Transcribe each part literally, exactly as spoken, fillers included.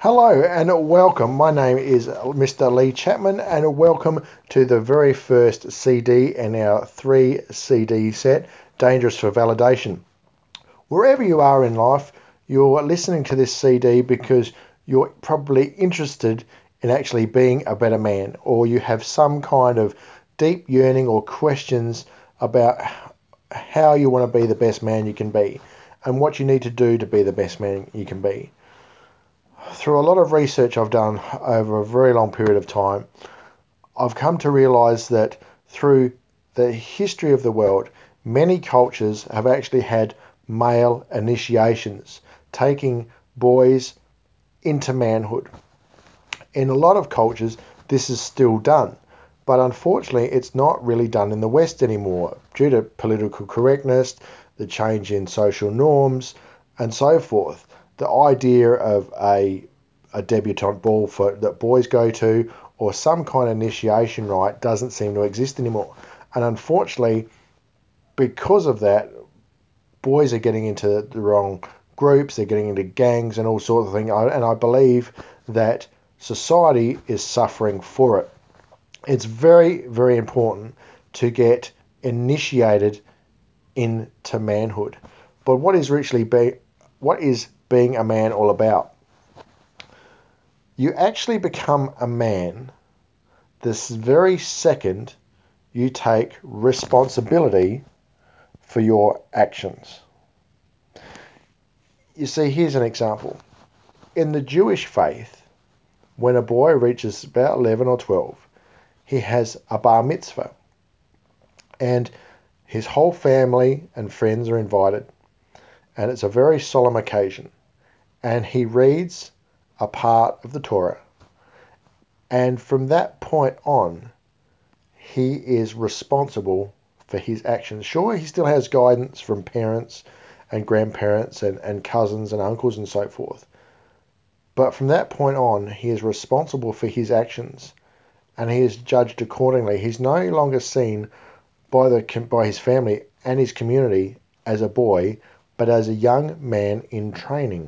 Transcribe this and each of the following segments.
Hello and welcome. My name is Mister Lee Chapman, and welcome to the very first C D in our three C D set, Dangerous for Validation. Wherever you are in life, you're listening to this C D because you're probably interested in actually being a better man, or you have some kind of deep yearning or questions about how you want to be the best man you can be and what you need to do to be the best man you can be. Through a lot of research I've done over a very long period of time, I've come to realize that through the history of the world, many cultures have actually had male initiations, taking boys into manhood. In a lot of cultures, this is still done, but unfortunately, it's not really done in the West anymore due to political correctness, the change in social norms, and so forth. The idea of a a debutante ball for that boys go to or some kind of initiation rite doesn't seem to exist anymore. And unfortunately, because of that, boys are getting into the wrong groups, they're getting into gangs and all sorts of things. And I believe that society is suffering for it. It's very, very important to get initiated into manhood. But what is richly be what is being a man all about? You actually become a man this very second you take responsibility for your actions. You see, here's an example. In the Jewish faith, when a boy reaches about eleven or twelve, he has a bar mitzvah, and his whole family and friends are invited, and it's a very solemn occasion, and he reads a part of the Torah, and from that point on, he is responsible for his actions. Sure, he still has guidance from parents and grandparents and, and cousins and uncles and so forth, but from that point on, he is responsible for his actions, and he is judged accordingly. He's no longer seen by the by his family and his community as a boy, but as a young man in training.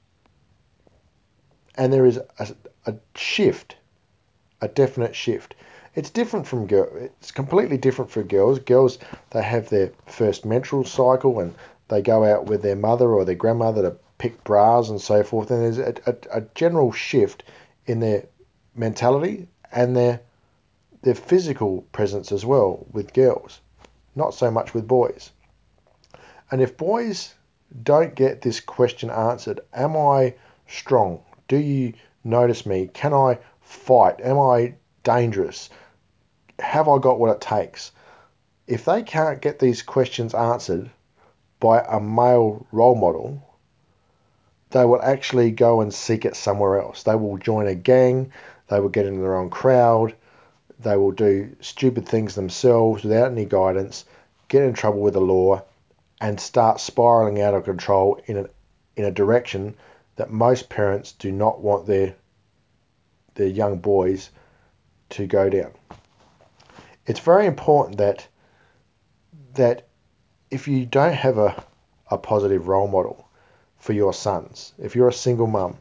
And there is a, a shift, a definite shift. It's different from girl. It's completely different for girls. Girls, they have their first menstrual cycle and they go out with their mother or their grandmother to pick bras and so forth. And there's a, a, a general shift in their mentality and their their physical presence as well with girls, not so much with boys. And if boys don't get this question answered, am I strong? Do you notice me? Can I fight? Am I dangerous? Have I got what it takes? If they can't get these questions answered by a male role model, they will actually go and seek it somewhere else. They will join a gang, they will get in the wrong crowd, they will do stupid things themselves without any guidance, get in trouble with the law, and start spiraling out of control in a, in a direction that most parents do not want their, their young boys to go down. It's very important that that if you don't have a, a positive role model for your sons, if you're a single mum,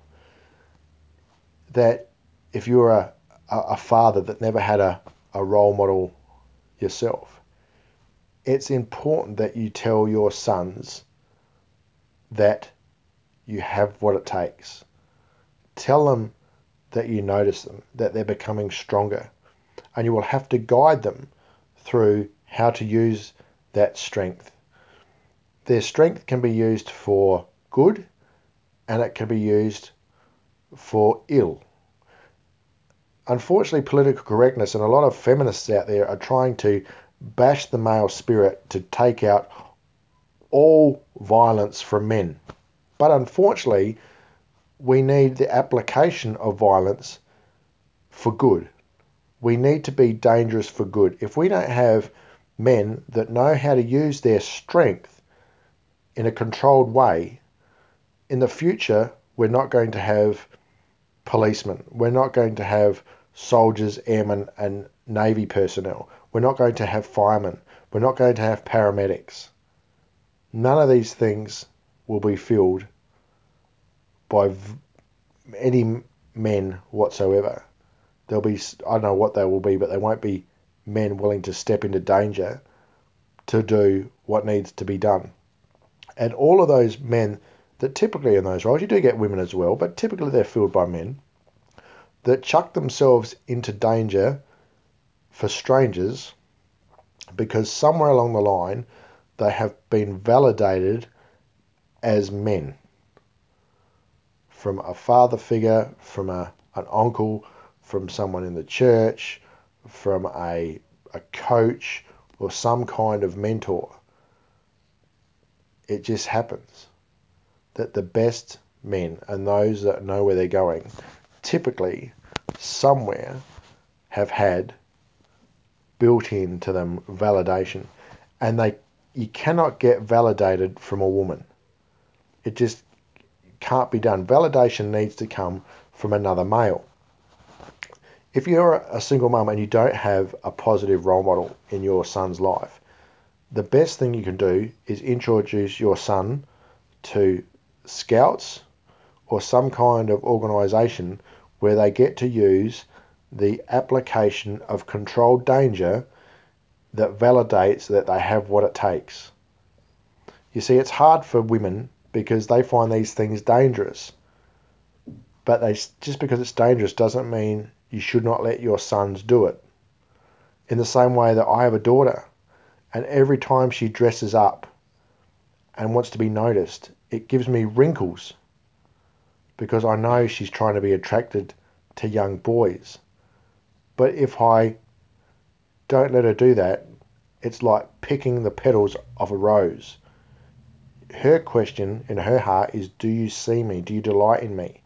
that if you're a, a, a father that never had a, a role model yourself, it's important that you tell your sons that you have what it takes. Tell them that you notice them, that they're becoming stronger, and you will have to guide them through how to use that strength. Their strength can be used for good and it can be used for ill. Unfortunately, political correctness and a lot of feminists out there are trying to bash the male spirit to take out all violence from men. But unfortunately, we need the application of violence for good. We need to be dangerous for good. If we don't have men that know how to use their strength in a controlled way, in the future, we're not going to have policemen. We're not going to have soldiers, airmen, and Navy personnel. We're not going to have firemen. We're not going to have paramedics. None of these things will be filled by v- any men whatsoever. There'll be, I don't know what they will be, but they won't be men willing to step into danger to do what needs to be done. And all of those men that typically in those roles, you do get women as well, but typically they're filled by men that chuck themselves into danger for strangers because somewhere along the line they have been validated as men from a father figure, from a, an uncle, from someone in the church, from a, a coach or some kind of mentor. It just happens that the best men and those that know where they're going typically somewhere have had built into them validation, and they you cannot get validated from a woman. It just can't be done. Validation needs to come from another male. If you're a single mum and you don't have a positive role model in your son's life, the best thing you can do is introduce your son to scouts or some kind of organisation where they get to use the application of controlled danger that validates that they have what it takes. You see, it's hard for women because they find these things dangerous. But they just because it's dangerous doesn't mean you should not let your sons do it. In the same way that I have a daughter, and every time she dresses up and wants to be noticed, it gives me wrinkles because I know she's trying to be attracted to young boys. But if I don't let her do that, it's like picking the petals off a rose. Her question in her heart is, do you see me? Do you delight in me?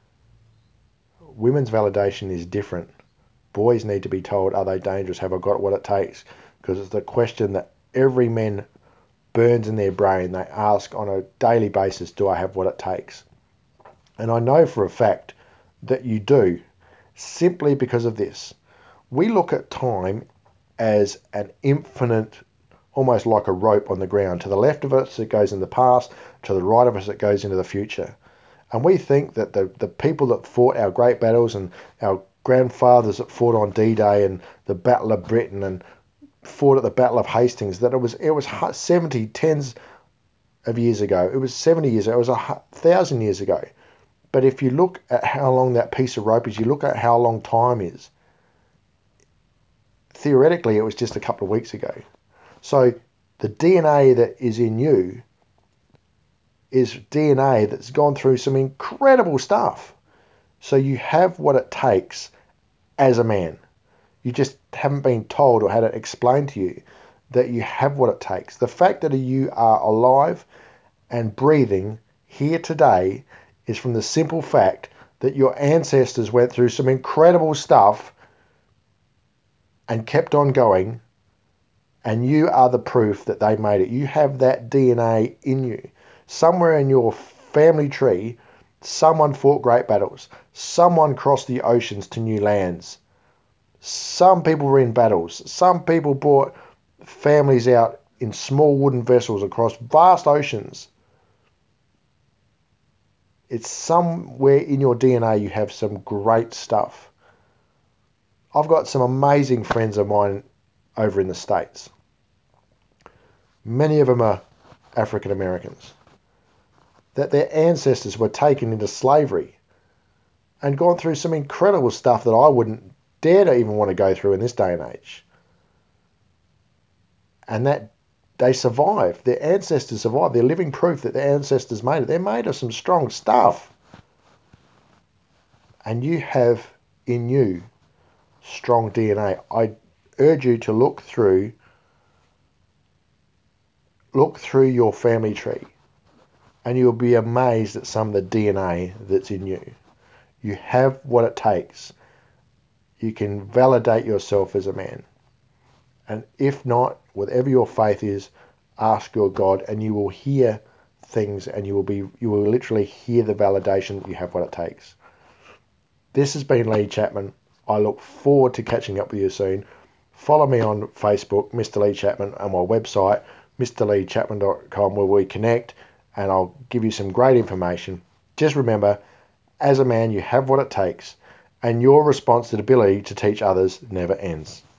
Women's validation is different. Boys need to be told, are they dangerous? Have I got what it takes? Because it's the question that every man burns in their brain. They ask on a daily basis, do I have what it takes? And I know for a fact that you do, simply because of this. We look at time as an infinite, almost like a rope on the ground. To the left of us, it goes in the past. To the right of us, it goes into the future. And we think that the, the people that fought our great battles and our grandfathers that fought on D-Day and the Battle of Britain and fought at the Battle of Hastings, that it was it was seventy, tens of years ago. It was seventy years ago. It was a thousand years ago. But if you look at how long that piece of rope is, you look at how long time is, theoretically it was just a couple of weeks ago. So the D N A that is in you is D N A that's gone through some incredible stuff. So you have what it takes as a man. You just haven't been told or had it explained to you that you have what it takes. The fact that you are alive and breathing here today is from the simple fact that your ancestors went through some incredible stuff and kept on going, and you are the proof that they made it. You have that D N A in you. Somewhere in your family tree, someone fought great battles. Someone crossed the oceans to new lands. Some people were in battles. Some people brought families out in small wooden vessels across vast oceans. It's somewhere in your D N A you have some great stuff. I've got some amazing friends of mine over in the States. Many of them are African Americans. That their ancestors were taken into slavery and gone through some incredible stuff that I wouldn't dare to even want to go through in this day and age. And that they survived. Their ancestors survived. They're living proof that their ancestors made it. They're made of some strong stuff. And you have in you strong D N A. I urge you to look through look through your family tree, and you'll be amazed at some of the D N A that's in you. You have what it takes. You can validate yourself as a man. And if not, whatever your faith is, ask your God, and you will hear things, and you will be you will literally hear the validation that you have what it takes. This has been Lee Chapman. I look forward to catching up with you soon. Follow me on Facebook, Mister Lee Chapman, and my website, mr lee chapman dot com, where we connect, and I'll give you some great information. Just remember, as a man, you have what it takes, and your responsibility to teach others never ends.